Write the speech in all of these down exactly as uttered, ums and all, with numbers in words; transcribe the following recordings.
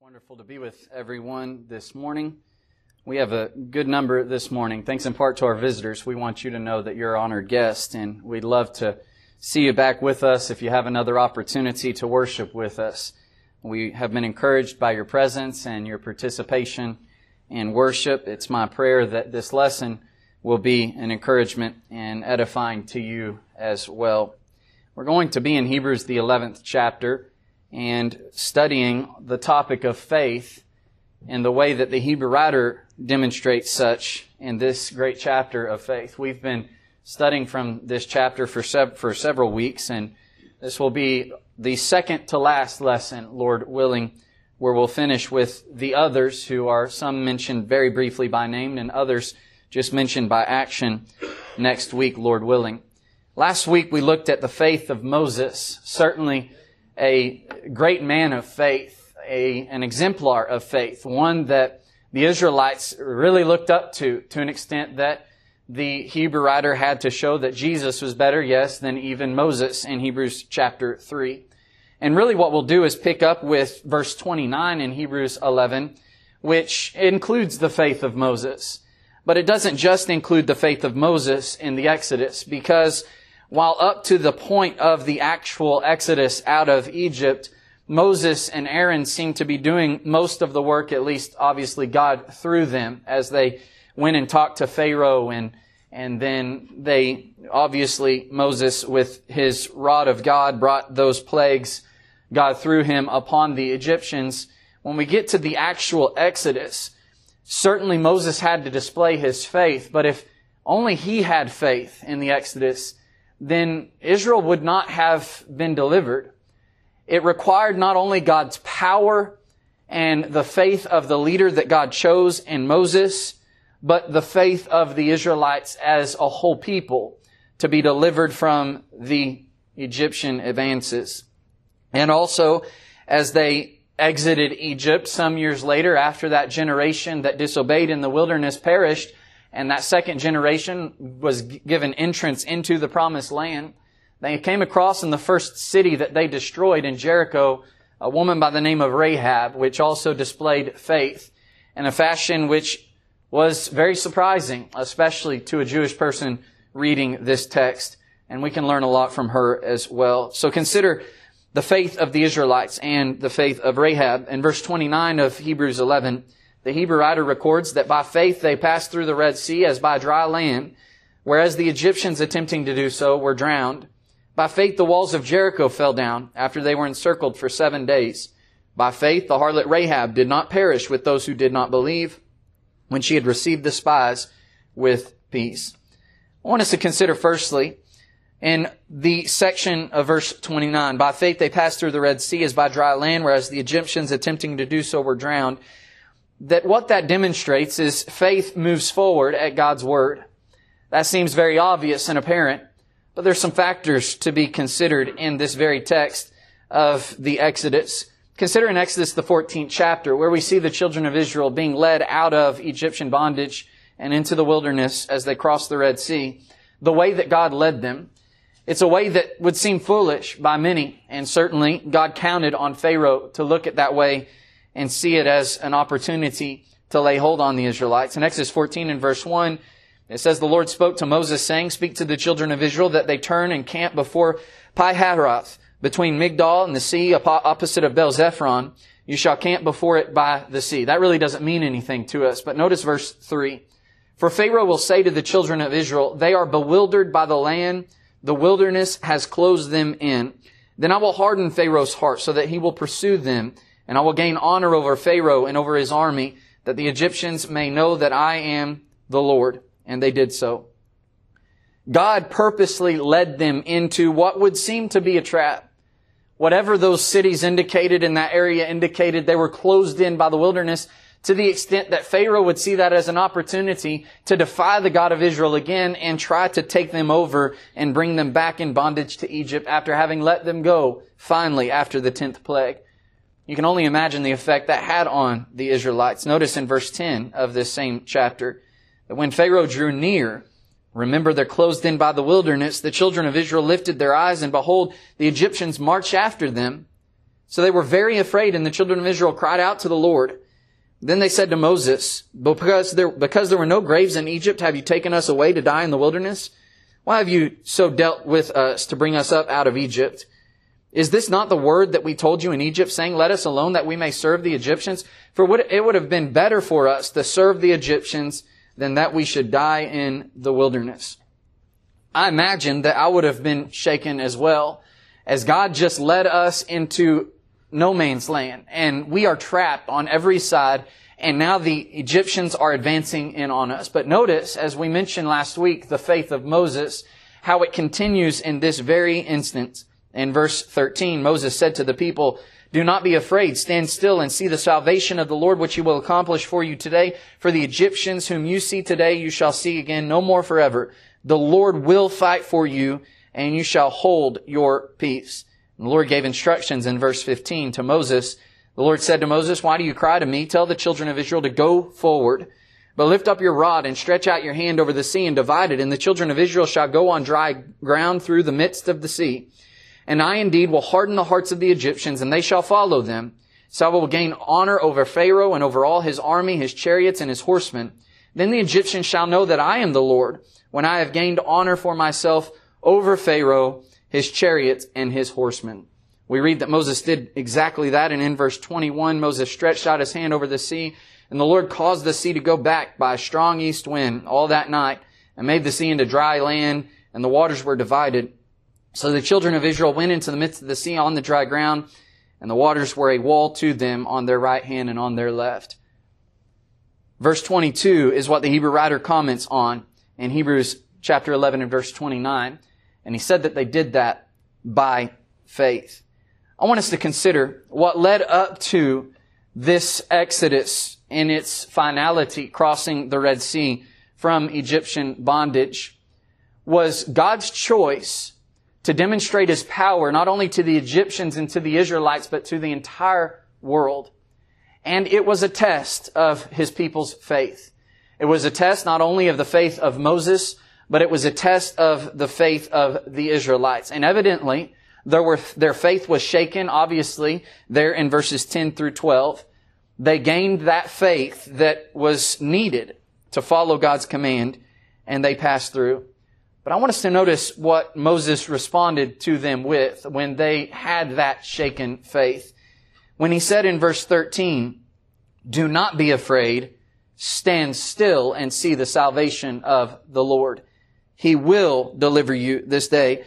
Wonderful to be with everyone this morning. We have a good number this morning. Thanks in part to our visitors. We want you to know that you're an honored guest, and we'd love to see you back with us if you have another opportunity to worship with us. We have been encouraged by your presence and your participation in worship. It's my prayer that this lesson will be an encouragement and edifying to you as well. We're going to be in Hebrews, the eleventh chapter, and studying the topic of faith and the way that the Hebrew writer demonstrates such in this great chapter of faith. We've been studying from this chapter for sev- for several weeks, and this will be the second to last lesson, Lord willing, where we'll finish with the others, who are some mentioned very briefly by name and others just mentioned by action next week, Lord willing. Last week we looked at the faith of Moses, certainly a great man of faith, a, an exemplar of faith, one that the Israelites really looked up to, to an extent that the Hebrew writer had to show that Jesus was better, yes, than even Moses in Hebrews chapter three. And really what we'll do is pick up with verse twenty-nine in Hebrews eleven, which includes the faith of Moses. But it doesn't just include the faith of Moses in the Exodus, because while up to the point of the actual Exodus out of Egypt, Moses and Aaron seem to be doing most of the work, at least obviously God through them, as they went and talked to Pharaoh, and and then they, obviously Moses with his rod of God brought those plagues, God through him, upon the Egyptians. When we get to the actual Exodus, certainly Moses had to display his faith, but if only he had faith in the Exodus, then Israel would not have been delivered. It required not only God's power and the faith of the leader that God chose in Moses, but the faith of the Israelites as a whole people to be delivered from the Egyptian advances. And also, as they exited Egypt some years later, after that generation that disobeyed in the wilderness perished, and that second generation was given entrance into the promised land, they came across in the first city that they destroyed in Jericho a woman by the name of Rahab, which also displayed faith in a fashion which was very surprising, especially to a Jewish person reading this text. And we can learn a lot from her as well. So consider the faith of the Israelites and the faith of Rahab. In verse twenty-nine of Hebrews eleven, the Hebrew writer records that by faith they passed through the Red Sea as by dry land, whereas the Egyptians attempting to do so were drowned. By faith the walls of Jericho fell down after they were encircled for seven days. By faith the harlot Rahab did not perish with those who did not believe, when she had received the spies with peace. I want us to consider firstly, in the section of verse twenty-nine, by faith they passed through the Red Sea as by dry land, whereas the Egyptians attempting to do so were drowned. That what that demonstrates is faith moves forward at God's Word. That seems very obvious and apparent, but there's some factors to be considered in this very text of the Exodus. Consider in Exodus the fourteenth chapter, where we see the children of Israel being led out of Egyptian bondage and into the wilderness as they crossed the Red Sea. The way that God led them, it's a way that would seem foolish by many, and certainly God counted on Pharaoh to look at that way and see it as an opportunity to lay hold on the Israelites. In Exodus fourteen and verse one, it says, the Lord spoke to Moses, saying, speak to the children of Israel that they turn and camp before Pi-hahiroth, between Migdal and the sea, opposite of Baal-zephon. You shall camp before it by the sea. That really doesn't mean anything to us, but notice verse three. For Pharaoh will say to the children of Israel, they are bewildered by the land. The wilderness has closed them in. Then I will harden Pharaoh's heart so that he will pursue them. And I will gain honor over Pharaoh and over his army, that the Egyptians may know that I am the Lord. And they did so. God purposely led them into what would seem to be a trap. Whatever those cities indicated in that area indicated, they were closed in by the wilderness, to the extent that Pharaoh would see that as an opportunity to defy the God of Israel again and try to take them over and bring them back in bondage to Egypt after having let them go finally after the tenth plague. You can only imagine the effect that had on the Israelites. Notice in verse ten of this same chapter that when Pharaoh drew near, remember they're closed in by the wilderness, the children of Israel lifted their eyes, and behold, the Egyptians marched after them. So they were very afraid, and the children of Israel cried out to the Lord. Then they said to Moses, because there, because there were no graves in Egypt, have you taken us away to die in the wilderness? Why have you so dealt with us to bring us up out of Egypt? Is this not the word that we told you in Egypt, saying, let us alone that we may serve the Egyptians? For it would have been better for us to serve the Egyptians than that we should die in the wilderness. I imagine that I would have been shaken as well, as God just led us into no man's land, and we are trapped on every side, and now the Egyptians are advancing in on us. But notice, as we mentioned last week, the faith of Moses, how it continues in this very instant. In verse thirteen, Moses said to the people, do not be afraid, stand still and see the salvation of the Lord, which he will accomplish for you today. For the Egyptians whom you see today, you shall see again no more forever. The Lord will fight for you, and you shall hold your peace. And the Lord gave instructions in verse fifteen to Moses. The Lord said to Moses, why do you cry to me? Tell the children of Israel to go forward. But lift up your rod and stretch out your hand over the sea and divide it. And the children of Israel shall go on dry ground through the midst of the sea. And I indeed will harden the hearts of the Egyptians, and they shall follow them. So I will gain honor over Pharaoh and over all his army, his chariots, and his horsemen. Then the Egyptians shall know that I am the Lord, when I have gained honor for myself over Pharaoh, his chariots, and his horsemen. We read that Moses did exactly that, and in verse twenty-one, Moses stretched out his hand over the sea, and the Lord caused the sea to go back by a strong east wind all that night, and made the sea into dry land, and the waters were divided. So the children of Israel went into the midst of the sea on the dry ground, and the waters were a wall to them on their right hand and on their left. Verse twenty-two is what the Hebrew writer comments on in Hebrews chapter eleven and verse twenty-nine. And he said that they did that by faith. I want us to consider what led up to this Exodus in its finality, crossing the Red Sea from Egyptian bondage, was God's choice to demonstrate His power not only to the Egyptians and to the Israelites, but to the entire world. And it was a test of His people's faith. It was a test not only of the faith of Moses, but it was a test of the faith of the Israelites. And evidently, there were, their faith was shaken, obviously, there in verses ten through twelve. They gained that faith that was needed to follow God's command, and they passed through. But I want us to notice what Moses responded to them with when they had that shaken faith. When he said in verse thirteen, do not be afraid, stand still and see the salvation of the Lord. He will deliver you this day.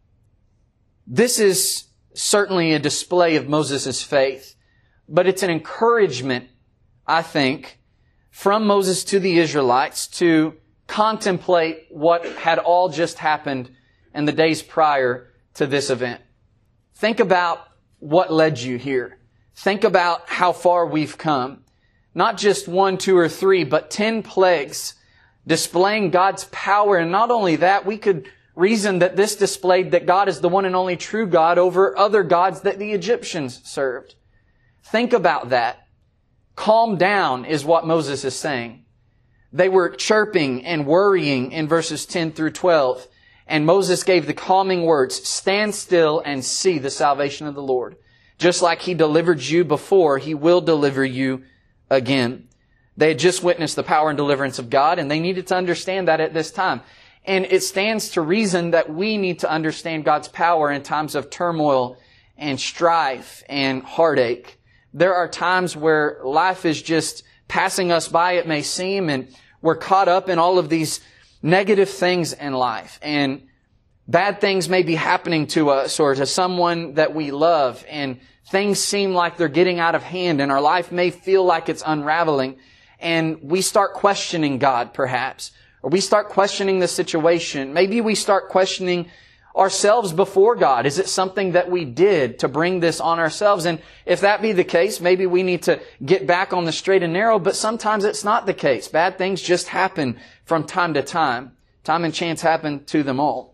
This is certainly a display of Moses' faith, but it's an encouragement, I think, from Moses to the Israelites to contemplate what had all just happened in the days prior to this event. Think about what led you here. Think about how far we've come. Not just one, two, or three, but ten plagues displaying God's power. And not only that, we could reason that this displayed that God is the one and only true God over other gods that the Egyptians served. Think about that. Calm down is what Moses is saying. They were chirping and worrying in verses ten through twelve. And Moses gave the calming words, stand still and see the salvation of the Lord. Just like He delivered you before, He will deliver you again. They had just witnessed the power and deliverance of God, and they needed to understand that at this time. And it stands to reason that we need to understand God's power in times of turmoil and strife and heartache. There are times where life is just passing us by, it may seem, and we're caught up in all of these negative things in life. And bad things may be happening to us or to someone that we love, and things seem like they're getting out of hand, and our life may feel like it's unraveling. And we start questioning God, perhaps. Or we start questioning the situation. Maybe we start questioning ourselves before God. Is it something that we did to bring this on ourselves? And if that be the case, maybe we need to get back on the straight and narrow, but sometimes it's not the case. Bad things just happen from time to time. Time and chance happen to them all.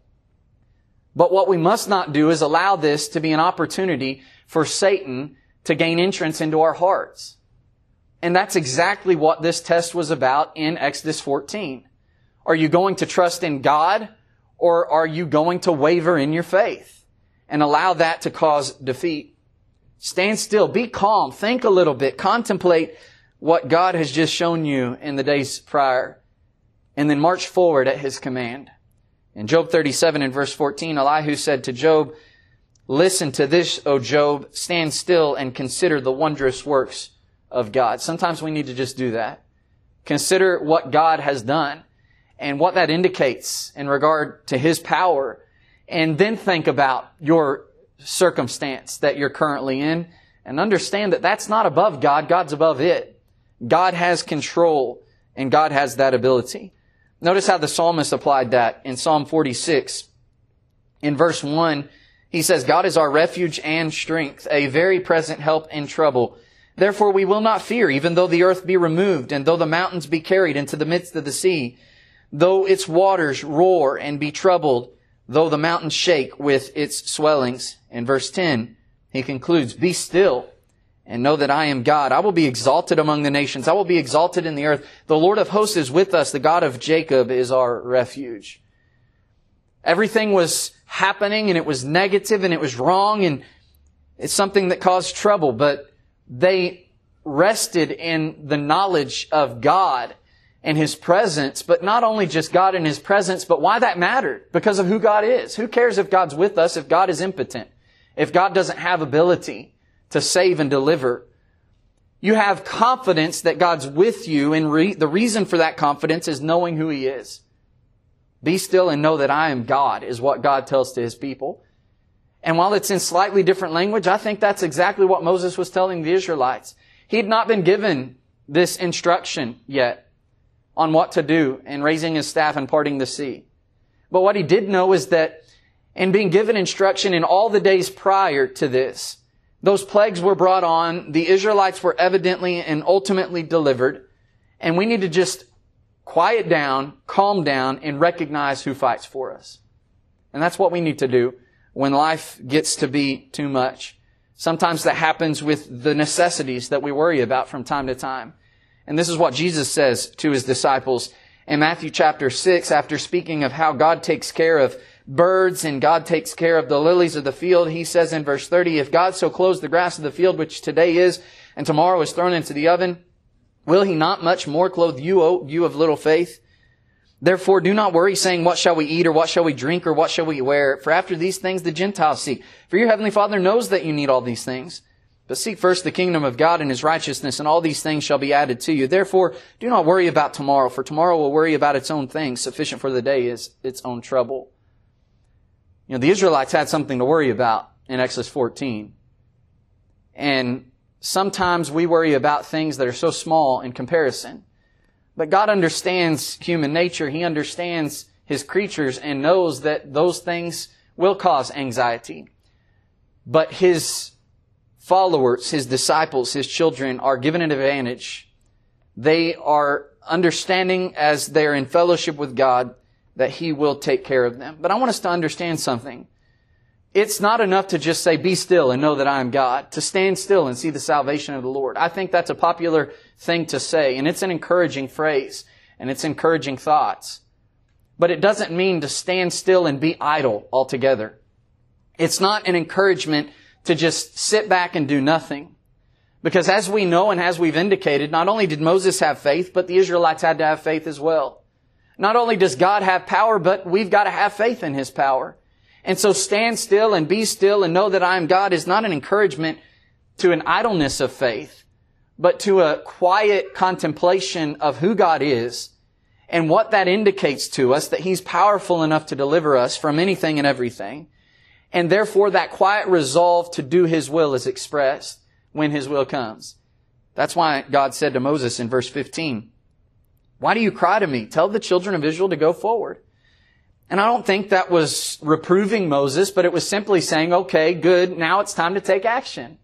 But what we must not do is allow this to be an opportunity for Satan to gain entrance into our hearts. And that's exactly what this test was about in Exodus fourteen. Are you going to trust in God, or are you going to waver in your faith and allow that to cause defeat? Stand still. Be calm. Think a little bit. Contemplate what God has just shown you in the days prior. And then march forward at His command. In Job thirty-seven and verse fourteen, Elihu said to Job, "Listen to this, O Job. Stand still and consider the wondrous works of God." Sometimes we need to just do that. Consider what God has done and what that indicates in regard to His power. And then think about your circumstance that you're currently in and understand that that's not above God. God's above it. God has control and God has that ability. Notice how the psalmist applied that in Psalm forty-six. In verse one, he says, "God is our refuge and strength, a very present help in trouble. Therefore we will not fear, even though the earth be removed, and though the mountains be carried into the midst of the sea, though its waters roar and be troubled, though the mountains shake with its swellings." In verse ten, he concludes, "Be still and know that I am God. I will be exalted among the nations. I will be exalted in the earth. The Lord of hosts is with us. The God of Jacob is our refuge." Everything was happening and it was negative and it was wrong and it's something that caused trouble, but they rested in the knowledge of God and His presence, but not only just God and His presence, but why that mattered? Because of who God is. Who cares if God's with us if God is impotent? If God doesn't have ability to save and deliver? You have confidence that God's with you, and re- the reason for that confidence is knowing who He is. Be still and know that I am God, is what God tells to His people. And while it's in slightly different language, I think that's exactly what Moses was telling the Israelites. He had not been given this instruction yet on what to do in raising his staff and parting the sea. But what he did know is that in being given instruction in all the days prior to this, those plagues were brought on, the Israelites were evidently and ultimately delivered, and we need to just quiet down, calm down, and recognize who fights for us. And that's what we need to do when life gets to be too much. Sometimes that happens with the necessities that we worry about from time to time. And this is what Jesus says to His disciples in Matthew chapter six, after speaking of how God takes care of birds and God takes care of the lilies of the field. He says in verse thirty, "If God so clothes the grass of the field, which today is and tomorrow is thrown into the oven, will He not much more clothe you, O you of little faith? Therefore do not worry, saying, what shall we eat, or what shall we drink, or what shall we wear? For after these things the Gentiles seek. For your heavenly Father knows that you need all these things. But seek first the kingdom of God and His righteousness, and all these things shall be added to you. Therefore do not worry about tomorrow, for tomorrow will worry about its own things. Sufficient for the day is its own trouble." You know, the Israelites had something to worry about in Exodus fourteen. And sometimes we worry about things that are so small in comparison. But God understands human nature. He understands His creatures and knows that those things will cause anxiety. But His followers, His disciples, His children are given an advantage. They are understanding as they are in fellowship with God that He will take care of them. But I want us to understand something. It's not enough to just say, "Be still and know that I am God," to stand still and see the salvation of the Lord. I think that's a popular thing to say, and it's an encouraging phrase, and it's encouraging thoughts. But it doesn't mean to stand still and be idle altogether. It's not an encouragement to just sit back and do nothing. Because as we know and as we've indicated, not only did Moses have faith, but the Israelites had to have faith as well. Not only does God have power, but we've got to have faith in His power. And so stand still and be still and know that I am God is not an encouragement to an idleness of faith, but to a quiet contemplation of who God is and what that indicates to us, that He's powerful enough to deliver us from anything and everything. And therefore that quiet resolve to do His will is expressed when His will comes. That's why God said to Moses in verse fifteen, "Why do you cry to me? Tell the children of Israel to go forward." And I don't think that was reproving Moses, but it was simply saying, okay, good, now it's time to take action.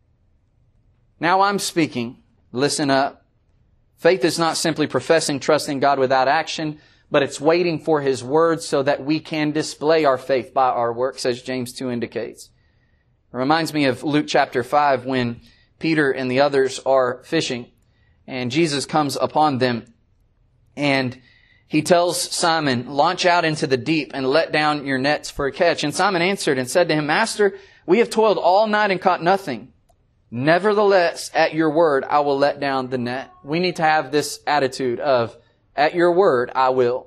Now I'm speaking. Listen up. Faith is not simply professing trust in God without action, but it's waiting for His word so that we can display our faith by our works, as James two indicates. It reminds me of Luke chapter five when Peter and the others are fishing and Jesus comes upon them and He tells Simon, "Launch out into the deep and let down your nets for a catch." And Simon answered and said to Him, "Master, we have toiled all night and caught nothing. Nevertheless, at your word, I will let down the net. We need to have this attitude of, at your word, I will.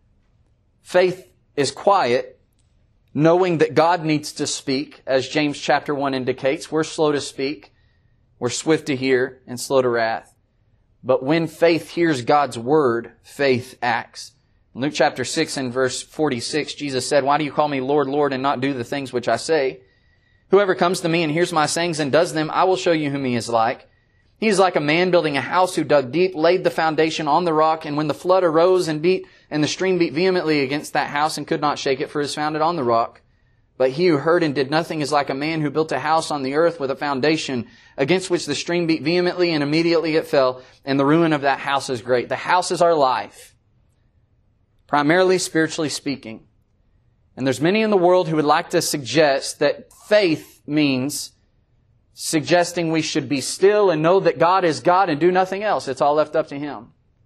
Faith is quiet, knowing that God needs to speak, as James chapter one indicates. We're slow to speak. We're swift to hear and slow to wrath. But when faith hears God's word, faith acts. In Luke chapter six and verse forty-six, Jesus said, "Why do you call me Lord, Lord, and not do the things which I say? Whoever comes to me and hears my sayings and does them, I will show you whom he is like. He is like a man building a house who dug deep, laid the foundation on the rock, and when the flood arose and beat, and the stream beat vehemently against that house and could not shake it, for it is founded on the rock. But he who heard and did nothing is like a man who built a house on the earth with a foundation, against which the stream beat vehemently, and immediately it fell, and the ruin of that house is great." The house is our life, primarily spiritually speaking. And there's many in the world who would like to suggest that faith means suggesting we should be still and know that God is God and do nothing else. It's all left up to Him.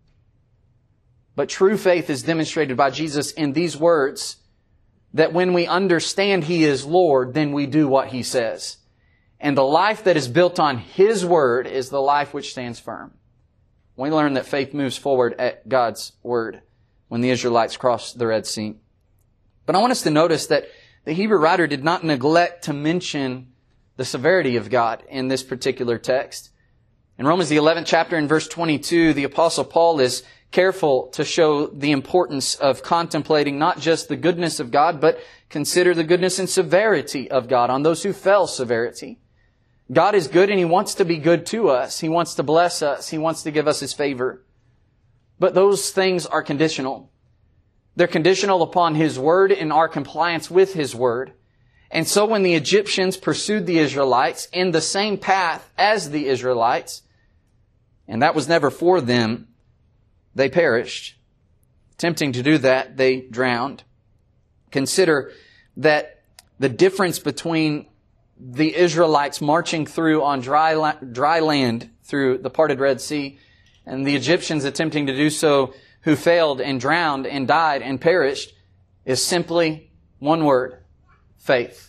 But true faith is demonstrated by Jesus in these words, that when we understand He is Lord, then we do what He says. And the life that is built on His Word is the life which stands firm. We learn that faith moves forward at God's Word when the Israelites crossed the Red Sea. But I want us to notice that the Hebrew writer did not neglect to mention the severity of God in this particular text. In Romans the eleventh chapter in verse twenty-two, the Apostle Paul is careful to show the importance of contemplating not just the goodness of God, but consider the goodness and severity of God on those who fell severity. God is good and He wants to be good to us. He wants to bless us. He wants to give us His favor. But those things are conditional. They're conditional upon His Word and our compliance with His Word. And so when the Egyptians pursued the Israelites in the same path as the Israelites, and that was never for them, they perished. Attempting to do that, they drowned. Consider that the difference between the Israelites marching through on dry, la- dry land through the parted Red Sea and the Egyptians attempting to do so, who failed and drowned and died and perished, is simply one word: faith.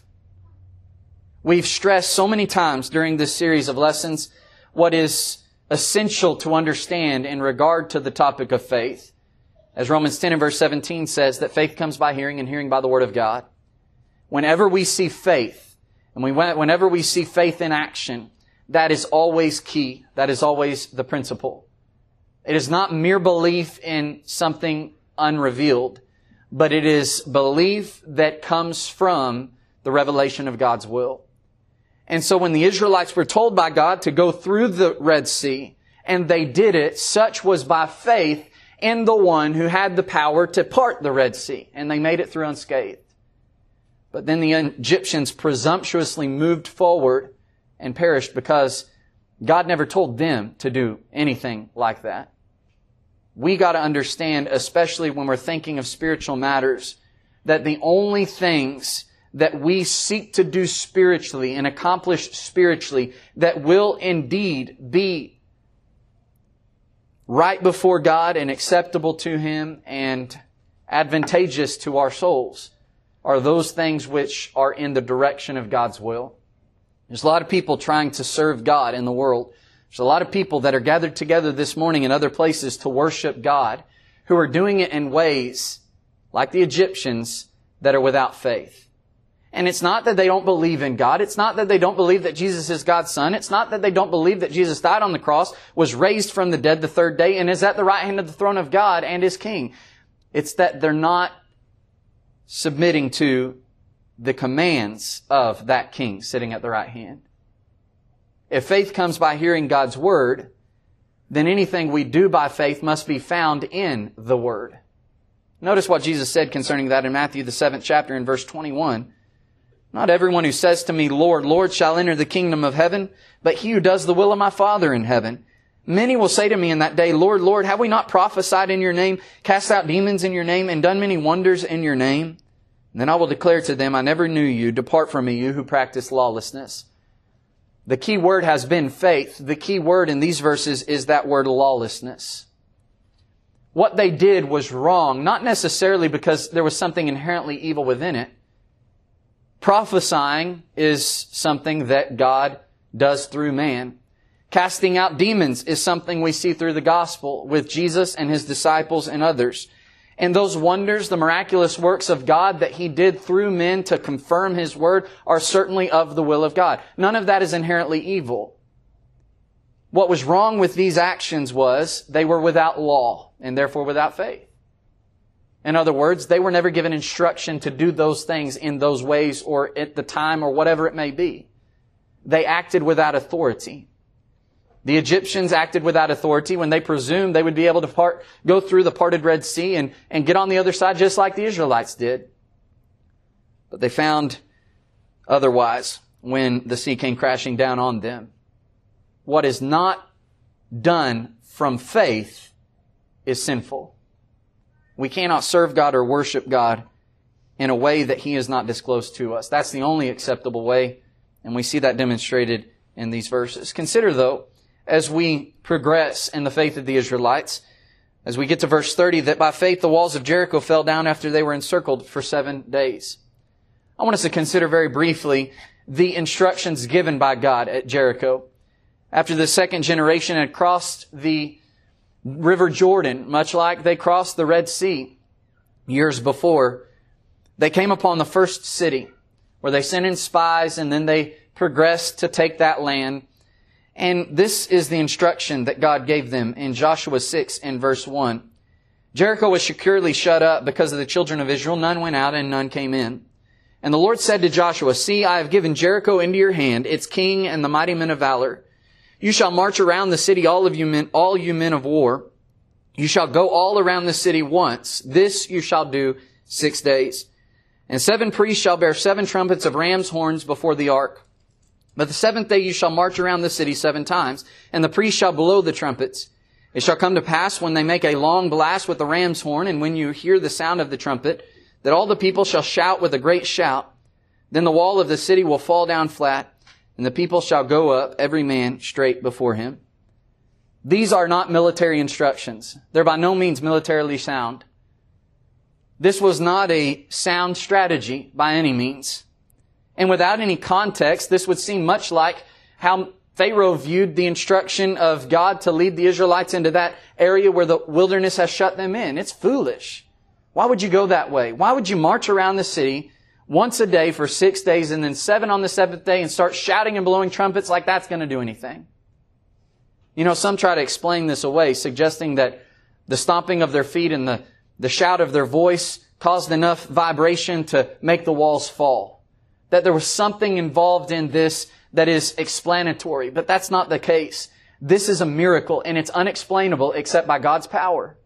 We've stressed so many times during this series of lessons what is essential to understand in regard to the topic of faith. As Romans ten and verse seventeen says, that faith comes by hearing and hearing by the Word of God. Whenever we see faith, and we, whenever we see faith in action, that is always key. That is always the principle. It is not mere belief in something unrevealed, but it is belief that comes from the revelation of God's will. And so when the Israelites were told by God to go through the Red Sea, and they did it, such was by faith in the one who had the power to part the Red Sea, and they made it through unscathed. But then the Egyptians presumptuously moved forward and perished because God never told them to do anything like that. We got to understand, especially when we're thinking of spiritual matters, that the only things that we seek to do spiritually and accomplish spiritually that will indeed be right before God and acceptable to Him and advantageous to our souls are those things which are in the direction of God's will. There's a lot of people trying to serve God in the world. There's a lot of people that are gathered together this morning in other places to worship God who are doing it in ways, like the Egyptians, that are without faith. And it's not that they don't believe in God. It's not that they don't believe that Jesus is God's Son. It's not that they don't believe that Jesus died on the cross, was raised from the dead the third day, and is at the right hand of the throne of God and is King. It's that they're not submitting to the commands of that King sitting at the right hand. If faith comes by hearing God's Word, then anything we do by faith must be found in the Word. Notice what Jesus said concerning that in Matthew the seventh chapter in verse twenty-one. Not everyone who says to me, Lord, Lord, shall enter the kingdom of heaven, but he who does the will of my Father in heaven. Many will say to me in that day, Lord, Lord, have we not prophesied in your name, cast out demons in your name, and done many wonders in your name? And then I will declare to them, I never knew you. Depart from me, you who practice lawlessness. The key word has been faith. The key word in these verses is that word lawlessness. What they did was wrong, not necessarily because there was something inherently evil within it. Prophesying is something that God does through man. Casting out demons is something we see through the gospel with Jesus and His disciples and others. And those wonders, the miraculous works of God that He did through men to confirm His word, are certainly of the will of God. None of that is inherently evil. What was wrong with these actions was they were without law and therefore without faith. In other words, they were never given instruction to do those things in those ways or at the time or whatever it may be. They acted without authority. The Egyptians acted without authority when they presumed they would be able to part, go through the parted Red Sea and, and get on the other side just like the Israelites did. But they found otherwise when the sea came crashing down on them. What is not done from faith is sinful. We cannot serve God or worship God in a way that He has not disclosed to us. That's the only acceptable way, and we see that demonstrated in these verses. Consider, though, as we progress in the faith of the Israelites, as we get to verse thirty, that by faith the walls of Jericho fell down after they were encircled for seven days. I want us to consider very briefly the instructions given by God at Jericho. After the second generation had crossed the River Jordan, much like they crossed the Red Sea years before, they came upon the first city where they sent in spies and then they progressed to take that land. And this is the instruction that God gave them in Joshua six and verse one. Jericho was securely shut up because of the children of Israel. None went out and none came in. And the Lord said to Joshua, "See, I have given Jericho into your hand, its king and the mighty men of valor. You shall march around the city, all of you men, all you men of war. You shall go all around the city once. This you shall do six days. And seven priests shall bear seven trumpets of ram's horns before the ark. But the seventh day you shall march around the city seven times, and the priests shall blow the trumpets. It shall come to pass when they make a long blast with the ram's horn, and when you hear the sound of the trumpet, that all the people shall shout with a great shout. Then the wall of the city will fall down flat, and the people shall go up, every man straight before him." These are not military instructions. They're by no means militarily sound. This was not a sound strategy by any means. And without any context, this would seem much like how Pharaoh viewed the instruction of God to lead the Israelites into that area where the wilderness has shut them in. It's foolish. Why would you go that way? Why would you march around the city once a day for six days and then seven on the seventh day and start shouting and blowing trumpets like that's going to do anything? You know, some try to explain this away, suggesting that the stomping of their feet and the, the shout of their voice caused enough vibration to make the walls fall. That there was something involved in this that is explanatory, but that's not the case. This is a miracle, and it's unexplainable except by God's power.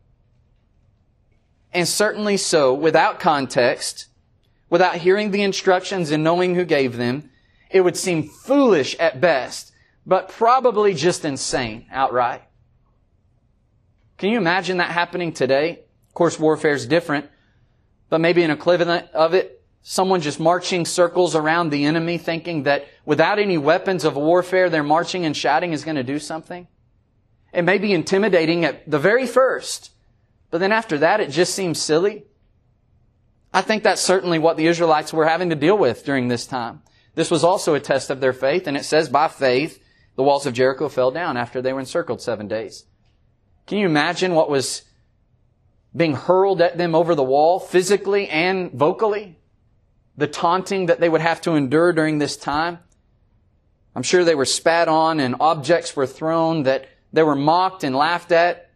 And certainly so, without context, without hearing the instructions and knowing who gave them, it would seem foolish at best, but probably just insane outright. Can you imagine that happening today? Of course, warfare is different, but maybe an equivalent of it. Someone just marching circles around the enemy thinking that without any weapons of warfare, their marching and shouting is going to do something. It may be intimidating at the very first, but then after that, it just seems silly. I think that's certainly what the Israelites were having to deal with during this time. This was also a test of their faith, and it says, by faith, the walls of Jericho fell down after they were encircled seven days. Can you imagine what was being hurled at them over the wall, physically and vocally? The taunting that they would have to endure during this time. I'm sure they were spat on and objects were thrown, that they were mocked and laughed at.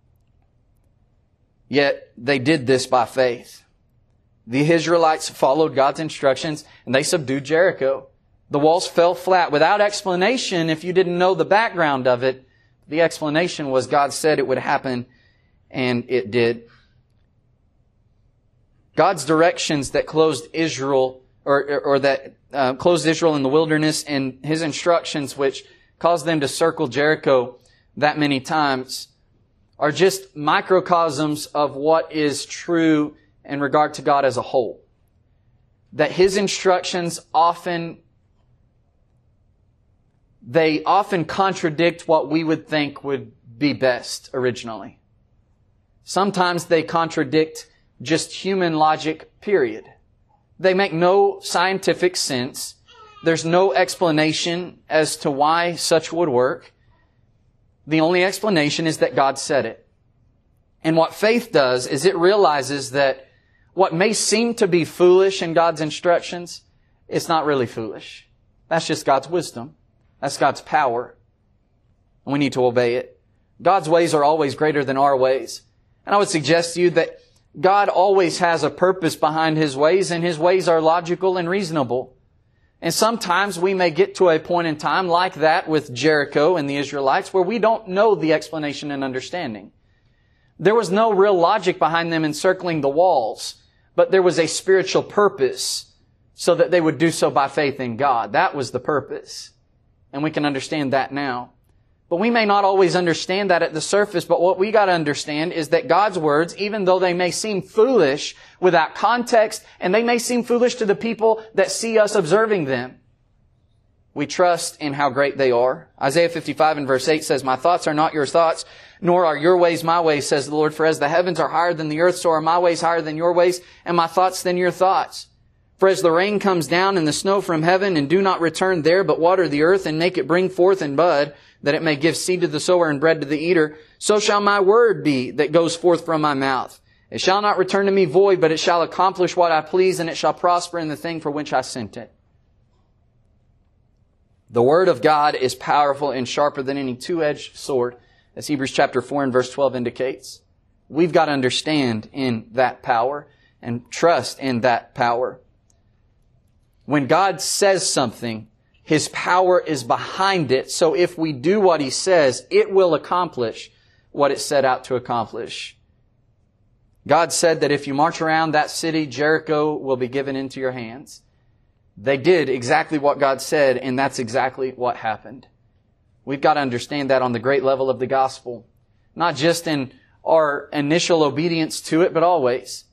Yet they did this by faith. The Israelites followed God's instructions and they subdued Jericho. The walls fell flat without explanation if you didn't know the background of it. The explanation was God said it would happen, and it did. God's directions that closed Israel, or, or, or that uh, closed Israel in the wilderness, and His instructions which caused them to circle Jericho that many times, are just microcosms of what is true in regard to God as a whole. That His instructions often, they often contradict what we would think would be best originally. Sometimes they contradict just human logic, period. They make no scientific sense. There's no explanation as to why such would work. The only explanation is that God said it. And what faith does is it realizes that what may seem to be foolish in God's instructions, it's not really foolish. That's just God's wisdom. That's God's power. And we need to obey it. God's ways are always greater than our ways. And I would suggest to you that God always has a purpose behind His ways, and His ways are logical and reasonable. And sometimes we may get to a point in time like that with Jericho and the Israelites where we don't know the explanation and understanding. There was no real logic behind them encircling the walls, but there was a spiritual purpose so that they would do so by faith in God. That was the purpose. And we can understand that now. But we may not always understand that at the surface, but what we got to understand is that God's words, even though they may seem foolish without context, and they may seem foolish to the people that see us observing them, we trust in how great they are. Isaiah fifty-five and verse eight says, "My thoughts are not your thoughts, nor are your ways my ways, says the Lord. For as the heavens are higher than the earth, so are my ways higher than your ways, and my thoughts than your thoughts. For as the rain comes down and the snow from heaven, and do not return there, but water the earth, and make it bring forth and bud, that it may give seed to the sower and bread to the eater, so shall my word be that goes forth from my mouth. It shall not return to me void, but it shall accomplish what I please, and it shall prosper in the thing for which I sent it." The Word of God is powerful and sharper than any two-edged sword, as Hebrews chapter four and verse twelve indicates. We've got to understand in that power and trust in that power. When God says something, His power is behind it, so if we do what He says, it will accomplish what it set out to accomplish. God said that if you march around that city, Jericho will be given into your hands. They did exactly what God said, and that's exactly what happened. We've got to understand that on the great level of the gospel. Not just in our initial obedience to it, but always.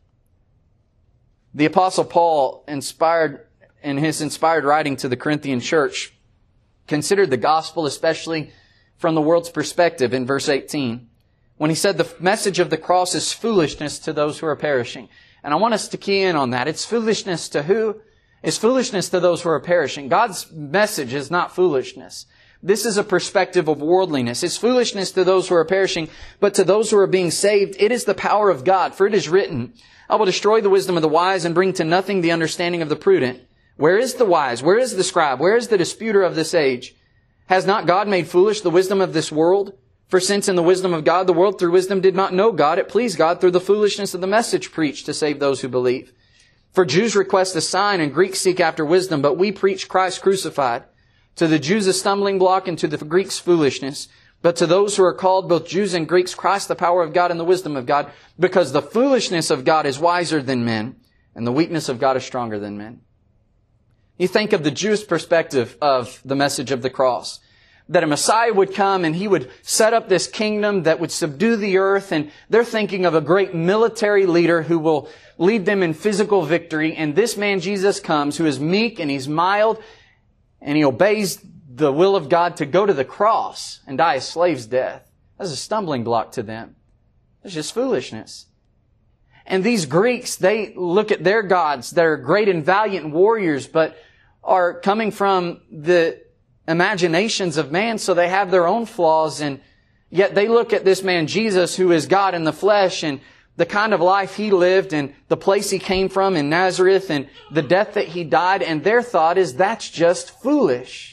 The Apostle Paul, inspired in his inspired writing to the Corinthian church, considered the gospel, especially from the world's perspective, in verse eighteen, when he said the message of the cross is foolishness to those who are perishing. And I want us to key in on that. It's foolishness to who? It's foolishness to those who are perishing. God's message is not foolishness. This is a perspective of worldliness. It's foolishness to those who are perishing, but to those who are being saved, it is the power of God. For it is written, "I will destroy the wisdom of the wise and bring to nothing the understanding of the prudent." Where is the wise? Where is the scribe? Where is the disputer of this age? Has not God made foolish the wisdom of this world? For since in the wisdom of God, the world through wisdom did not know God, it pleased God through the foolishness of the message preached to save those who believe. For Jews request a sign and Greeks seek after wisdom, but we preach Christ crucified. To the Jews a stumbling block and to the Greeks foolishness. But to those who are called, both Jews and Greeks, Christ the power of God and the wisdom of God. Because the foolishness of God is wiser than men, and the weakness of God is stronger than men. You think of the Jewish perspective of the message of the cross. That a Messiah would come and He would set up this kingdom that would subdue the earth, and they're thinking of a great military leader who will lead them in physical victory. And this man Jesus comes who is meek and He's mild and He obeys the will of God to go to the cross and die a slave's death. That's a stumbling block to them. It's just foolishness. And these Greeks, they look at their gods that are great and valiant warriors, but are coming from the imaginations of man, so they have their own flaws, and yet they look at this man Jesus, who is God in the flesh, and the kind of life He lived, and the place He came from in Nazareth, and the death that He died, and their thought is, that's just foolish.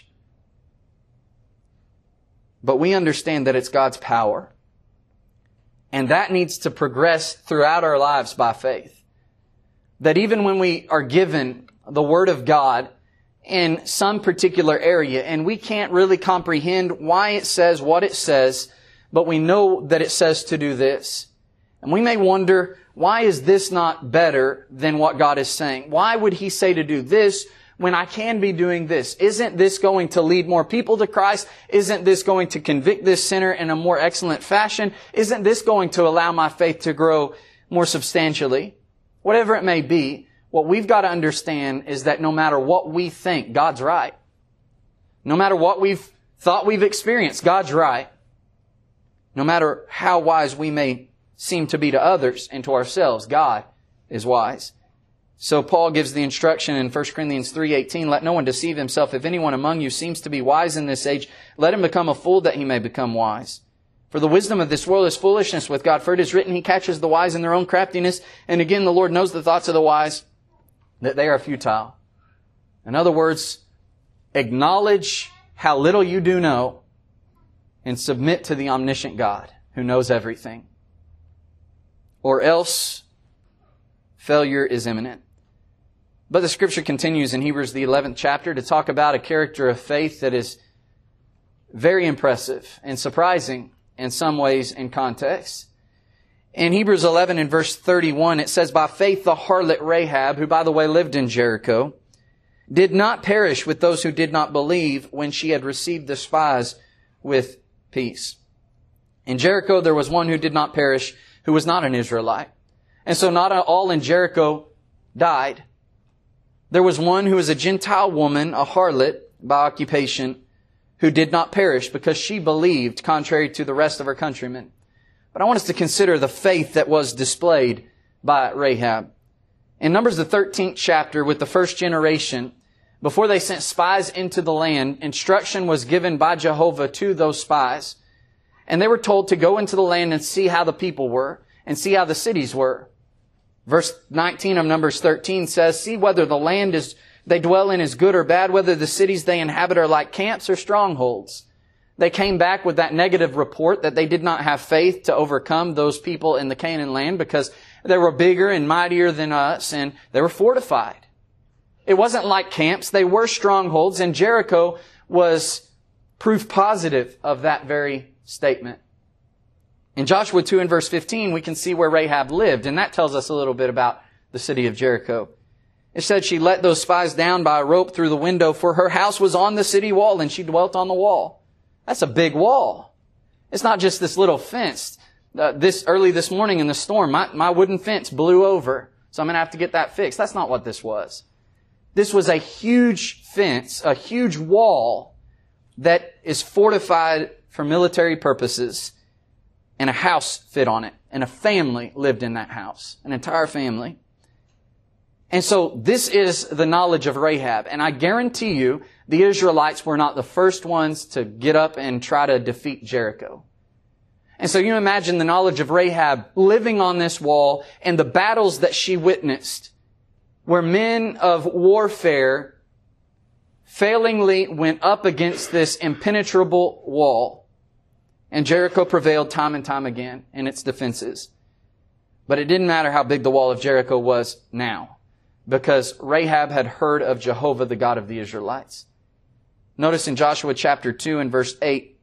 But we understand that it's God's power. And that needs to progress throughout our lives by faith. That even when we are given the Word of God in some particular area, and we can't really comprehend why it says what it says, but we know that it says to do this. And we may wonder, why is this not better than what God is saying? Why would He say to do this when I can be doing this? Isn't this going to lead more people to Christ? Isn't this going to convict this sinner in a more excellent fashion? Isn't this going to allow my faith to grow more substantially? Whatever it may be, what we've got to understand is that no matter what we think, God's right. No matter what we've thought we've experienced, God's right. No matter how wise we may seem to be to others and to ourselves, God is wise. So Paul gives the instruction in First Corinthians three eighteen, let no one deceive himself. If anyone among you seems to be wise in this age, let him become a fool that he may become wise. For the wisdom of this world is foolishness with God. For it is written, He catches the wise in their own craftiness. And again, the Lord knows the thoughts of the wise, that they are futile. In other words, acknowledge how little you do know and submit to the omniscient God who knows everything. Or else, failure is imminent. But the Scripture continues in Hebrews, the eleventh chapter, to talk about a character of faith that is very impressive and surprising in some ways in context. In Hebrews eleven and verse thirty-one, it says, by faith the harlot Rahab, who by the way lived in Jericho, did not perish with those who did not believe when she had received the spies with peace. In Jericho there was one who did not perish, who was not an Israelite. And so not all in Jericho died. There was one who was a Gentile woman, a harlot by occupation, who did not perish because she believed contrary to the rest of her countrymen. But I want us to consider the faith that was displayed by Rahab. In Numbers the thirteenth chapter, with the first generation, before they sent spies into the land, instruction was given by Jehovah to those spies. And they were told to go into the land and see how the people were and see how the cities were. Verse nineteen of Numbers thirteen says, see whether the land is they dwell in is good or bad, whether the cities they inhabit are like camps or strongholds. They came back with that negative report that they did not have faith to overcome those people in the Canaan land because they were bigger and mightier than us and they were fortified. It wasn't like camps. They were strongholds, and Jericho was proof positive of that very statement. In Joshua two and verse fifteen, we can see where Rahab lived, and that tells us a little bit about the city of Jericho. It said she let those spies down by a rope through the window, for her house was on the city wall, and she dwelt on the wall. That's a big wall. It's not just this little fence. Uh, this early this morning in the storm, my, my wooden fence blew over, so I'm going to have to get that fixed. That's not what this was. This was a huge fence, a huge wall that is fortified for military purposes, and a house fit on it, and a family lived in that house, an entire family. And so this is the knowledge of Rahab. And I guarantee you, the Israelites were not the first ones to get up and try to defeat Jericho. And so you imagine the knowledge of Rahab living on this wall and the battles that she witnessed, where men of warfare failingly went up against this impenetrable wall. And Jericho prevailed time and time again in its defenses. But it didn't matter how big the wall of Jericho was now, because Rahab had heard of Jehovah, the God of the Israelites. Notice in Joshua chapter two and verse eight,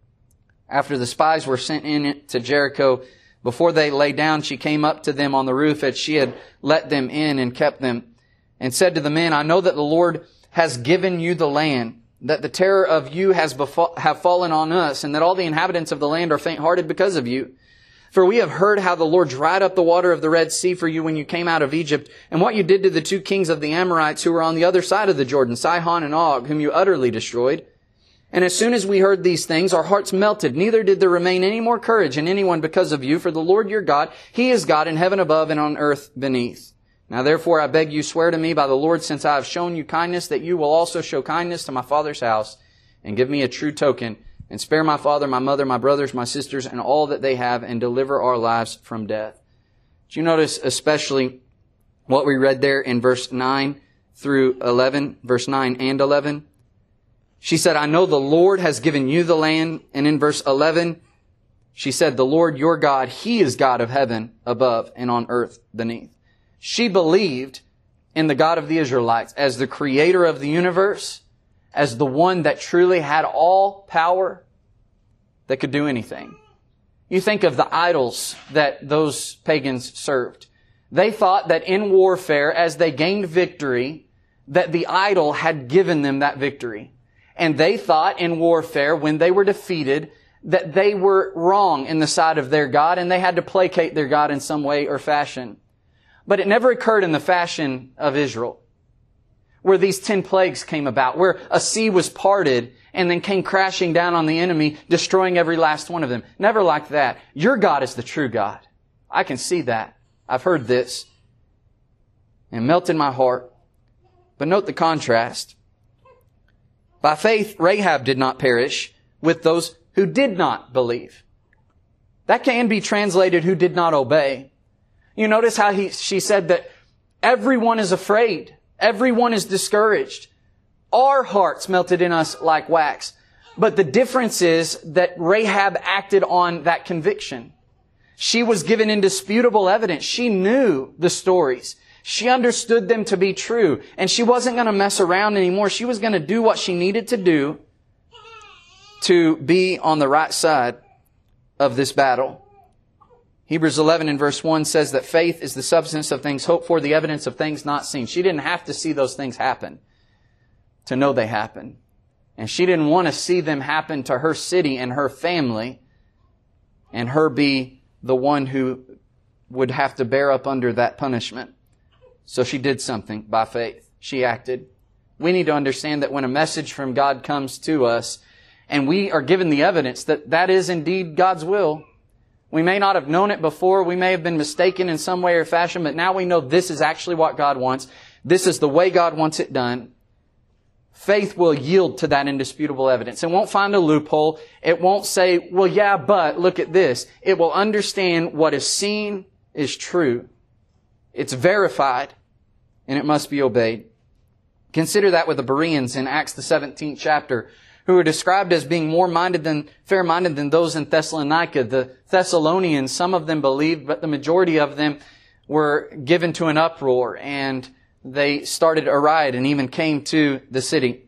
after the spies were sent in to Jericho, before they lay down, she came up to them on the roof as she had let them in and kept them, and said to the men, I know that the Lord has given you the land, that the terror of you has befall, have fallen on us, and that all the inhabitants of the land are faint-hearted because of you. For we have heard how the Lord dried up the water of the Red Sea for you when you came out of Egypt, and what you did to the two kings of the Amorites who were on the other side of the Jordan, Sihon and Og, whom you utterly destroyed. And as soon as we heard these things, our hearts melted. Neither did there remain any more courage in anyone because of you, for the Lord your God, He is God in heaven above and on earth beneath. Now therefore I beg you, swear to me by the Lord, since I have shown you kindness, that you will also show kindness to my father's house, and give me a true token, and spare my father, my mother, my brothers, my sisters, and all that they have, and deliver our lives from death. Do you notice especially what we read there in verse nine through eleven, verse nine and eleven? She said, I know the Lord has given you the land. And in verse eleven, she said, the Lord your God, He is God of heaven above and on earth beneath. She believed in the God of the Israelites as the creator of the universe, as the one that truly had all power, that could do anything. You think of the idols that those pagans served. They thought that in warfare, as they gained victory, that the idol had given them that victory. And they thought in warfare, when they were defeated, that they were wrong in the sight of their God, and they had to placate their God in some way or fashion. But it never occurred in the fashion of Israel, where these ten plagues came about, where a sea was parted and then came crashing down on the enemy, destroying every last one of them. Never like that. Your God is the true God. I can see that. I've heard this. and melted my heart. But note the contrast. By faith, Rahab did not perish with those who did not believe. That can be translated who did not obey. You notice how he, she said that everyone is afraid. Everyone is discouraged. Our hearts melted in us like wax. But the difference is that Rahab acted on that conviction. She was given indisputable evidence. She knew the stories. She understood them to be true. And she wasn't going to mess around anymore. She was going to do what she needed to do to be on the right side of this battle. Hebrews eleven and verse one says that faith is the substance of things hoped for, the evidence of things not seen. She didn't have to see those things happen to know they happened. And she didn't want to see them happen to her city and her family and her be the one who would have to bear up under that punishment. So she did something by faith. She acted. We need to understand that when a message from God comes to us and we are given the evidence that that is indeed God's will, we may not have known it before. We may have been mistaken in some way or fashion, but now we know this is actually what God wants. This is the way God wants it done. Faith will yield to that indisputable evidence. It won't find a loophole. It won't say, well, yeah, but look at this. It will understand what is seen is true. It's verified, and it must be obeyed. Consider that with the Bereans in Acts the seventeenth chapter, who are described as being more minded than, fair-minded than those in Thessalonica. The Thessalonians, some of them believed, but the majority of them were given to an uproar, and they started a riot and even came to the city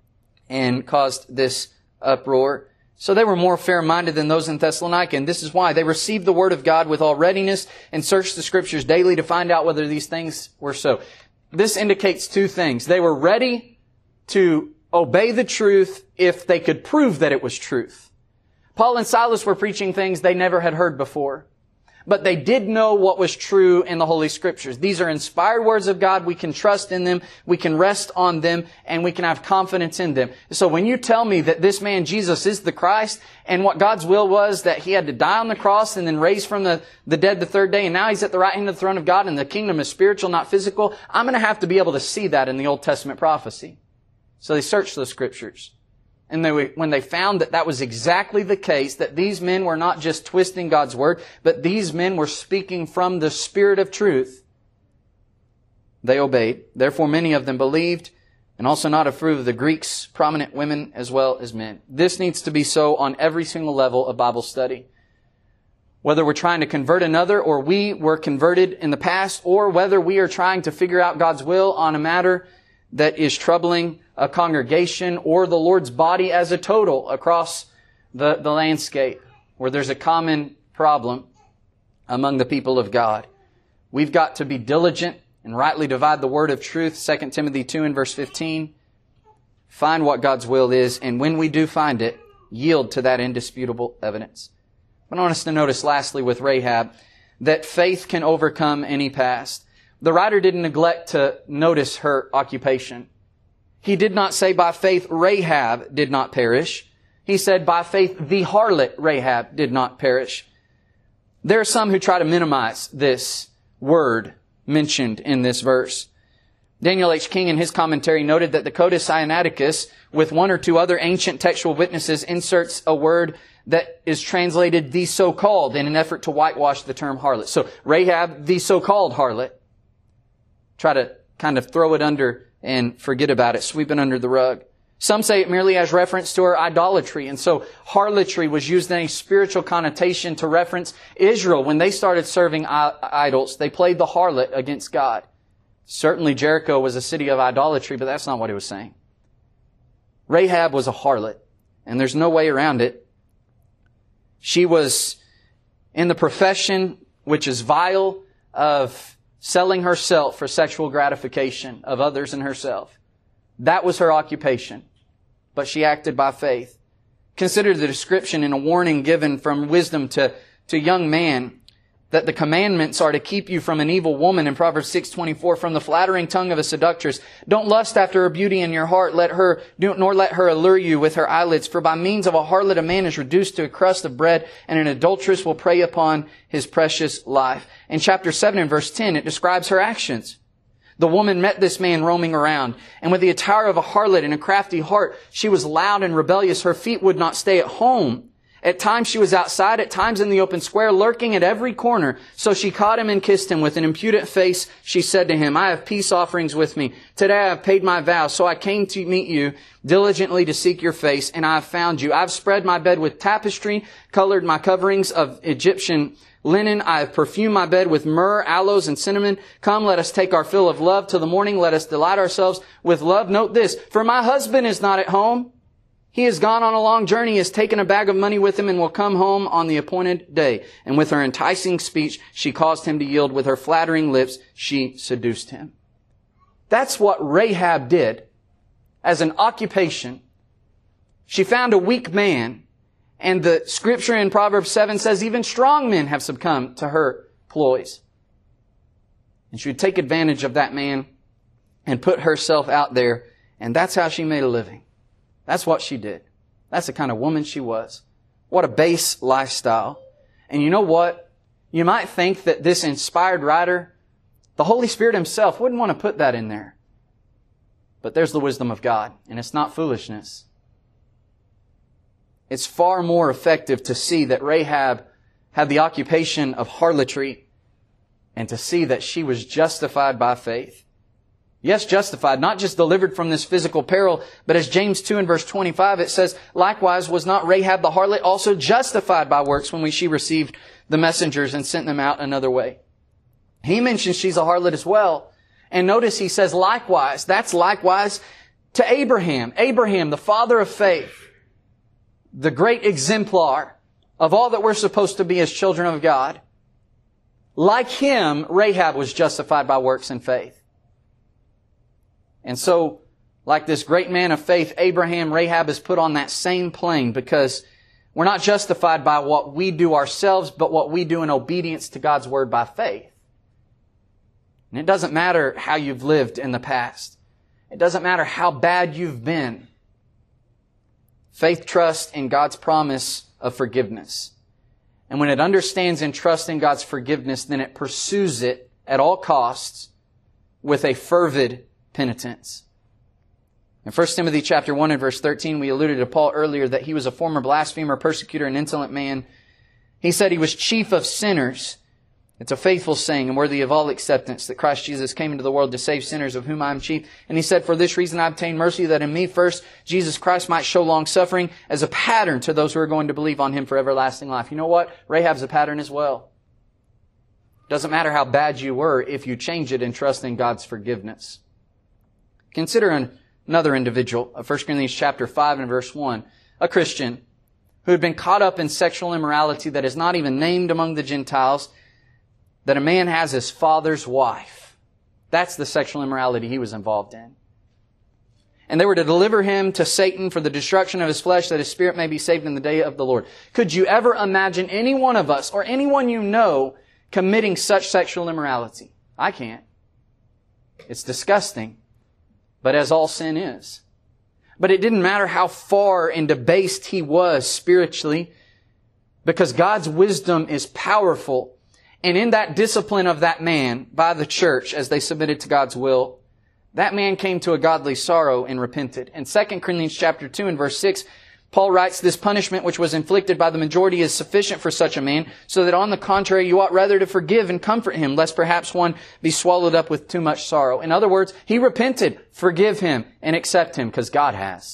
and caused this uproar. So they were more fair-minded than those in Thessalonica, and this is why they received the Word of God with all readiness and searched the Scriptures daily to find out whether these things were so. This indicates two things. They were ready to obey the truth if they could prove that it was truth. Paul and Silas were preaching things they never had heard before. But they did know what was true in the Holy Scriptures. These are inspired words of God. We can trust in them. We can rest on them. And we can have confidence in them. So when you tell me that this man Jesus is the Christ, and what God's will was that He had to die on the cross and then raise from the, the dead the third day, and now He's at the right hand of the throne of God, and the kingdom is spiritual, not physical, I'm going to have to be able to see that in the Old Testament prophecy. So they searched the Scriptures. And they, when they found that that was exactly the case, that these men were not just twisting God's Word, but these men were speaking from the Spirit of truth, they obeyed. Therefore many of them believed, and also not a few of the Greeks, prominent women as well as men. This needs to be so on every single level of Bible study. Whether we're trying to convert another, or we were converted in the past, or whether we are trying to figure out God's will on a matter that is troubling a congregation or the Lord's body as a total across the, the landscape, where there's a common problem among the people of God. We've got to be diligent and rightly divide the word of truth. Second Timothy two and verse fifteen. Find what God's will is, and when we do find it, yield to that indisputable evidence. But I want us to notice lastly with Rahab that faith can overcome any past. The writer didn't neglect to notice her occupation. He did not say by faith Rahab did not perish. He said by faith the harlot Rahab did not perish. There are some who try to minimize this word mentioned in this verse. Daniel H. King in his commentary noted that the Codex Sinaiticus, with one or two other ancient textual witnesses, inserts a word that is translated the so-called in an effort to whitewash the term harlot. So Rahab, the so-called harlot. Try to kind of throw it under and forget about it, sweep it under the rug. Some say it merely as reference to her idolatry. And so harlotry was used in a spiritual connotation to reference Israel. When they started serving idols, they played the harlot against God. Certainly Jericho was a city of idolatry, but that's not what it was saying. Rahab was a harlot, and there's no way around it. She was in the profession, which is vile, of selling herself for sexual gratification of others and herself. That was her occupation. But she acted by faith. Consider the description and a warning given from wisdom to, to young man, that the commandments are to keep you from an evil woman in Proverbs six twenty-four, from the flattering tongue of a seductress. Don't lust after her beauty in your heart, let her, nor let her allure you with her eyelids. For by means of a harlot a man is reduced to a crust of bread, and an adulteress will prey upon his precious life. In chapter seven and verse ten, it describes her actions. The woman met this man roaming around, and with the attire of a harlot and a crafty heart, she was loud and rebellious. Her feet would not stay at home. At times she was outside, at times in the open square, lurking at every corner. So she caught him and kissed him. With an impudent face, she said to him, I have peace offerings with me. Today I have paid my vow, so I came to meet you diligently to seek your face, and I have found you. I have spread my bed with tapestry, colored my coverings of Egyptian linen. I have perfumed my bed with myrrh, aloes, and cinnamon. Come, let us take our fill of love till the morning. Let us delight ourselves with love. Note this, for my husband is not at home. He has gone on a long journey, has taken a bag of money with him, and will come home on the appointed day. And with her enticing speech, she caused him to yield. With her flattering lips, she seduced him. That's what Rahab did as an occupation. She found a weak man, and the scripture in Proverbs seven says even strong men have succumbed to her ploys. And she would take advantage of that man and put herself out there, and that's how she made a living. That's what she did. That's the kind of woman she was. What a base lifestyle. And you know what? You might think that this inspired writer, the Holy Spirit Himself, wouldn't want to put that in there. But there's the wisdom of God, and it's not foolishness. It's far more effective to see that Rahab had the occupation of harlotry and to see that she was justified by faith. Yes, justified, not just delivered from this physical peril, but as James two and verse twenty-five, it says, likewise was not Rahab the harlot also justified by works when we, she received the messengers and sent them out another way. He mentions she's a harlot as well. And notice he says likewise. That's likewise to Abraham. Abraham, the father of faith, the great exemplar of all that we're supposed to be as children of God. Like him, Rahab was justified by works and faith. And so, like this great man of faith, Abraham, Rahab is put on that same plane because we're not justified by what we do ourselves, but what we do in obedience to God's Word by faith. And it doesn't matter how you've lived in the past. It doesn't matter how bad you've been. Faith trusts in God's promise of forgiveness. And when it understands and trusts in God's forgiveness, then it pursues it at all costs with a fervid penitence. In First Timothy chapter one and verse thirteen, we alluded to Paul earlier that he was a former blasphemer, persecutor, and insolent man. He said he was chief of sinners. It's a faithful saying and worthy of all acceptance that Christ Jesus came into the world to save sinners, of whom I am chief. And he said, for this reason I obtained mercy, that in me first Jesus Christ might show long suffering as a pattern to those who are going to believe on Him for everlasting life. You know what? Rahab's a pattern as well. Doesn't matter how bad you were if you change it and trust in God's forgiveness. Consider an, another individual, First Corinthians chapter five and verse one, a Christian who had been caught up in sexual immorality that is not even named among the Gentiles, that a man has his father's wife. That's the sexual immorality he was involved in. And they were to deliver him to Satan for the destruction of his flesh, that his spirit may be saved in the day of the Lord. Could you ever imagine any one of us or anyone you know committing such sexual immorality? I can't. It's disgusting. But as all sin is. But it didn't matter how far and debased he was spiritually, because God's wisdom is powerful. And in that discipline of that man by the church as they submitted to God's will, that man came to a godly sorrow and repented. In Second Corinthians chapter two and verse six, Paul writes, this punishment which was inflicted by the majority is sufficient for such a man, so that on the contrary you ought rather to forgive and comfort him, lest perhaps one be swallowed up with too much sorrow. In other words, he repented, forgive him, and accept him, because God has.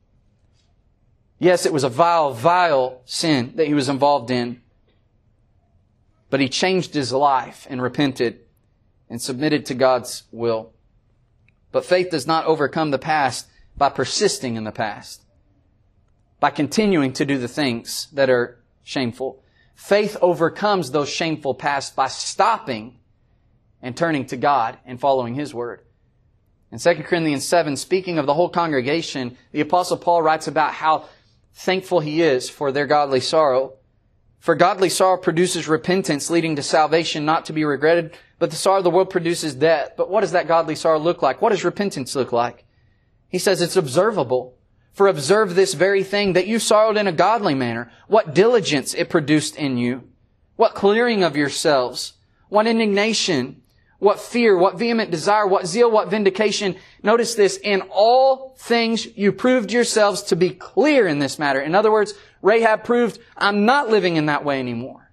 Yes, it was a vile, vile sin that he was involved in, but he changed his life and repented and submitted to God's will. But faith does not overcome the past by persisting in the past, by continuing to do the things that are shameful. Faith overcomes those shameful pasts by stopping and turning to God and following His Word. In Second Corinthians seven, speaking of the whole congregation, the Apostle Paul writes about how thankful he is for their godly sorrow. For godly sorrow produces repentance, leading to salvation not to be regretted, but the sorrow of the world produces death. But what does that godly sorrow look like? What does repentance look like? He says it's observable. For observe this very thing, that you sorrowed in a godly manner. What diligence it produced in you. What clearing of yourselves. What indignation. what fear, what vehement desire, what zeal, what vindication. Notice this, in all things you proved yourselves to be clear in this matter. In other words, Rahab proved, I'm not living in that way anymore.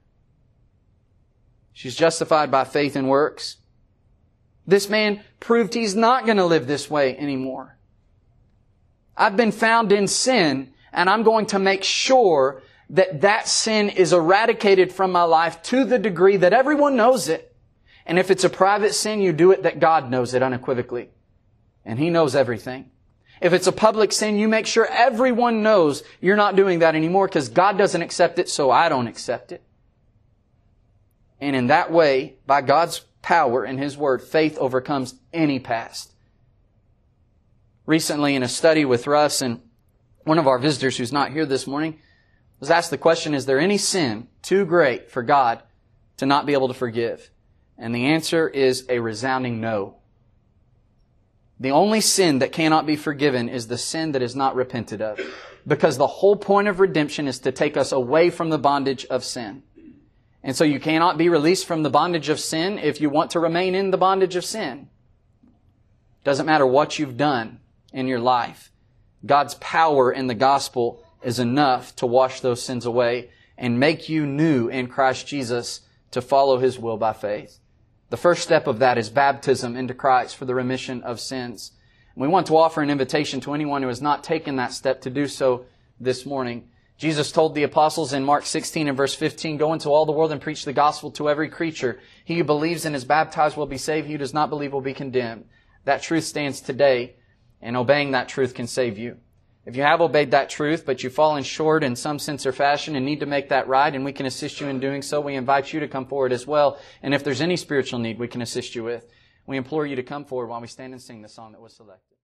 She's justified by faith and works. This man proved he's not going to live this way anymore. I've been found in sin, and I'm going to make sure that that sin is eradicated from my life to the degree that everyone knows it. And if it's a private sin, you do it that God knows it unequivocally. And He knows everything. If it's a public sin, you make sure everyone knows you're not doing that anymore because God doesn't accept it, so I don't accept it. And in that way, by God's power and His Word, faith overcomes any past. Recently in a study with Russ, and one of our visitors who's not here this morning was asked the question, is there any sin too great for God to not be able to forgive? And the answer is a resounding no. The only sin that cannot be forgiven is the sin that is not repented of. Because the whole point of redemption is to take us away from the bondage of sin. And so you cannot be released from the bondage of sin if you want to remain in the bondage of sin. Doesn't matter what you've done in your life. God's power in the gospel is enough to wash those sins away and make you new in Christ Jesus to follow His will by faith. The first step of that is baptism into Christ for the remission of sins. And we want to offer an invitation to anyone who has not taken that step to do so this morning. Jesus told the apostles in Mark sixteen and verse fifteen, go into all the world and preach the gospel to every creature. He who believes and is baptized will be saved. He who does not believe will be condemned. That truth stands today, and obeying that truth can save you. If you have obeyed that truth, but you've fallen short in some sense or fashion and need to make that right, and we can assist you in doing so, we invite you to come forward as well. And if there's any spiritual need we can assist you with, we implore you to come forward while we stand and sing the song that was selected.